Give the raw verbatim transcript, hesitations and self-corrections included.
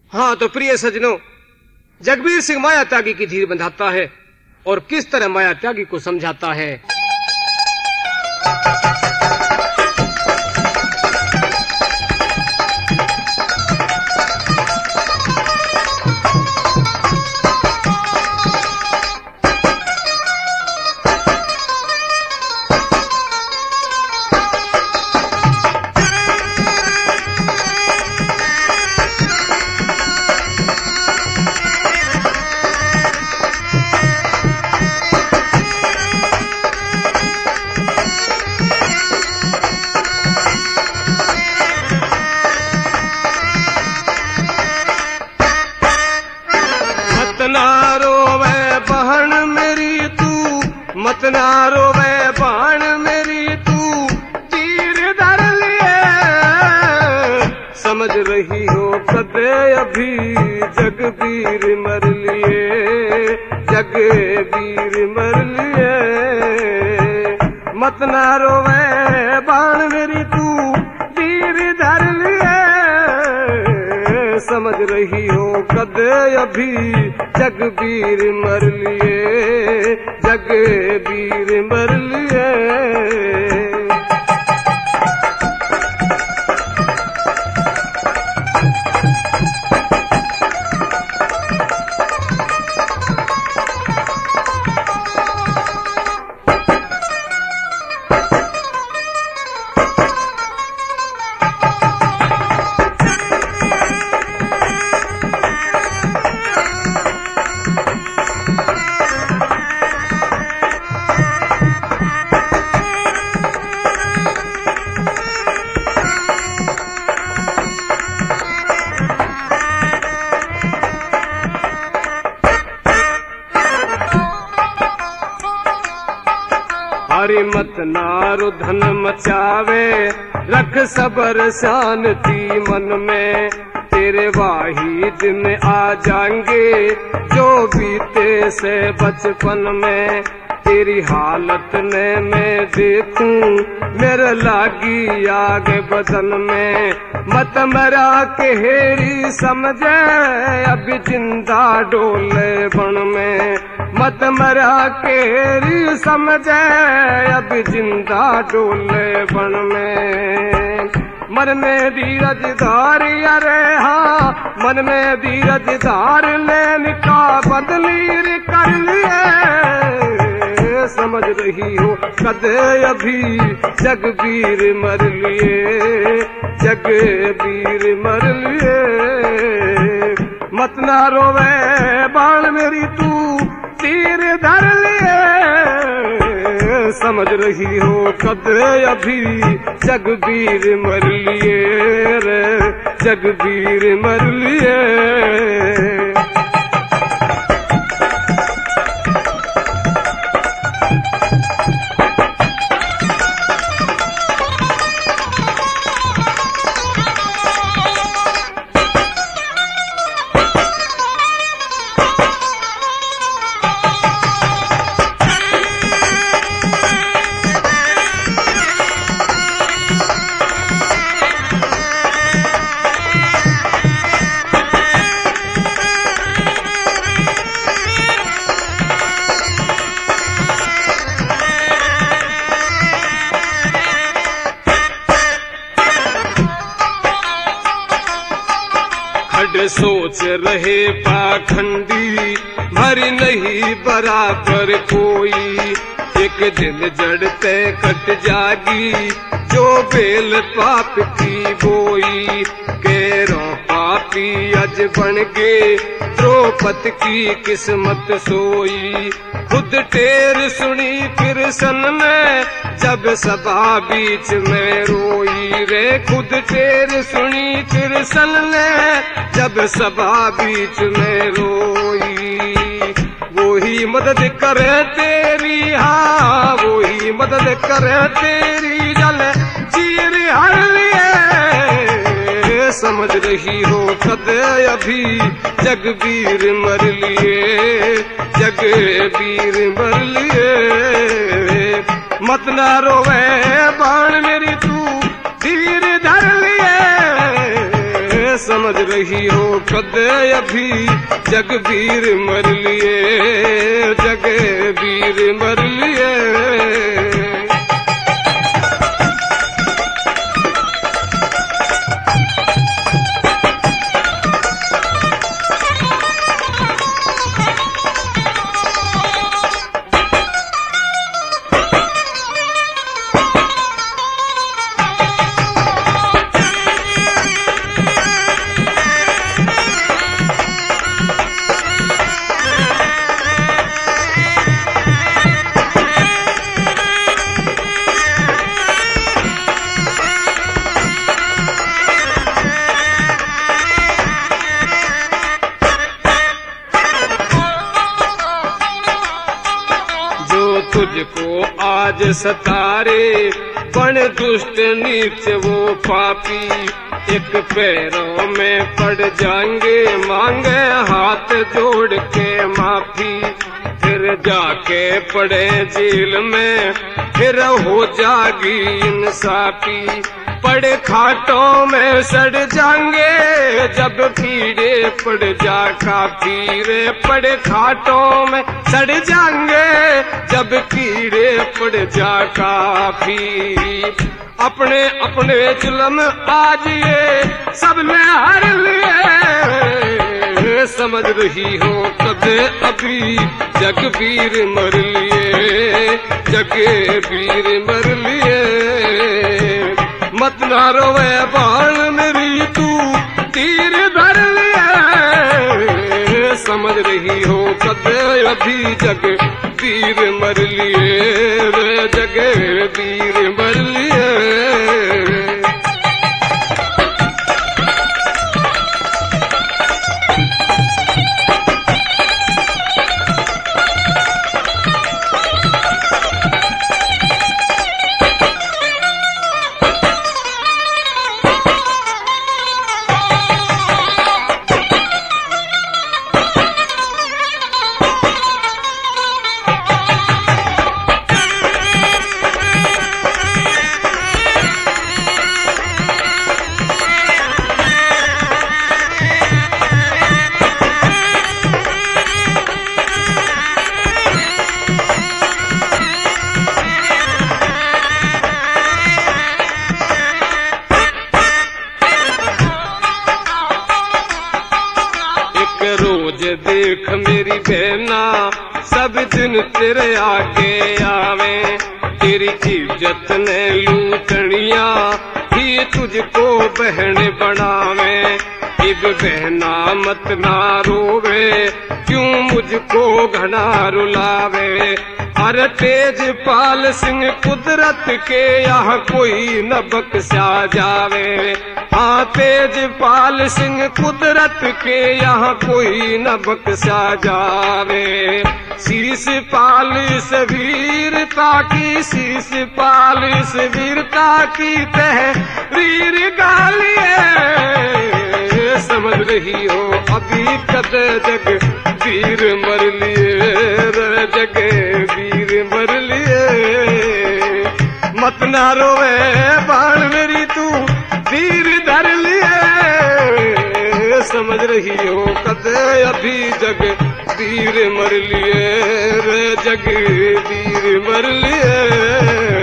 हाँ तो प्रिय सज्जनों, जगबीर सिंह माया त्यागी की धीर बंधाता है और किस तरह माया त्यागी को समझाता है। मत ना रोवे बाण मेरी तू तीर धर लिए, समझ रही हो कदे अभी जगबीर मर लिए, जगबीर मर लिए। मत ना रोवे बाण मेरी तू तीर धर लिए, समझ रही हो कदे अभी जगबीर मर लिए, जगबीर मर लिए। हरि मत नारो धन मचावे, रख सबर शांति मन में, तेरे वाही दिन आ जाएंगे जो बीते से बचपन में। तेरी हालत ने मैं देखूं मेरे लागी आगे बदन में, मत मरा के हेरी समझे अभी जिंदा डोले बन में, मत मरा के हेरी समझे अभी जिंदा डोले बन में। मन में धीरज धार अरे हाँ, मन में धीरज धार लेने का बदली कर लिए, समझ रही हो कदे अभी जगबीर मर लिए, जगबीर मर लिए। मत ना रोवे बाण मेरी तू तीर धर लिए, समझ रही हो कदे अभी जगबीर मर लिए रे, जगबीर मर लिए। सोच रहे पाखंडी भरी नहीं बराबर कोई, एक दिन जड़ते कट जागी जो बेल पाप की बोई। केरों पापी अज बन गए द्रौपदी की किस्मत सोई, खुद टेर सुनी फिर सन ने जब सभा बीच में रोई रे, खुद टेर सुनी फिर सन ने जब सभा बीच में रोई। वो ही मदद करे तेरी, हाँ वो ही मदद करे तेरी, जल चीर हर लिए, समझ रही हो कदे अभी जगबीर मर लिए, जगबीर मर लिए। मत ना रोवे बाण मेरी तू तीर धर लिए, समझ रही हो कदे अभी जगबीर मर लिए, जगबीर मर लिए। तुझको आज सतारे बन दुष्ट नीच वो पापी, एक पैरों में पड़ जाएंगे मांगे हाथ जोड़ के माफी। फिर जाके पड़े जेल में फिर हो जागी इंसाफी, पड़े खाटों में सड़ जाएंगे जब कीड़े पड़ जा काफी रे, पड़े खाटों में सड़ जाएंगे जब कीड़े पड़ जा काफी। अपने अपने जुल्म आज ये सबने हर लिए, समझ रही हो कदे अभी जगबीर मर लिए, जगबीर मर लिए। मत ना रोवे बाण मेरी तू तीर धर लिए, समझ रही हो कदे अभी जगबीर मर लिए, जगबीर मर लिए। रोज देख मेरी बहना सब दिन तेरे आगे आवे, तेरी इज्जत ने लूटनिया ही तुझको बहन बनावे। इब बहना मत ना रोवे क्यों मुझको घना रुलावे, अरे तेजपाल सिंह कुदरत के यहाँ कोई न बख्शा जावे। हाँ तेजपाल सिंह कुदरत के यहाँ कोई न बख्शा जावे। शीश पाल इस वीरता की, शीश पाल इस वीरता की तहरीर गालिए, समझ रही हो अभी कदे जगबीर मर लिए, जगबीर मर लिए। मत ना रोवे बाण मेरी तू तीर धर लिए, समझ रही हो कदे अभी जगबीर मर लिए, जगबीर मर लिए।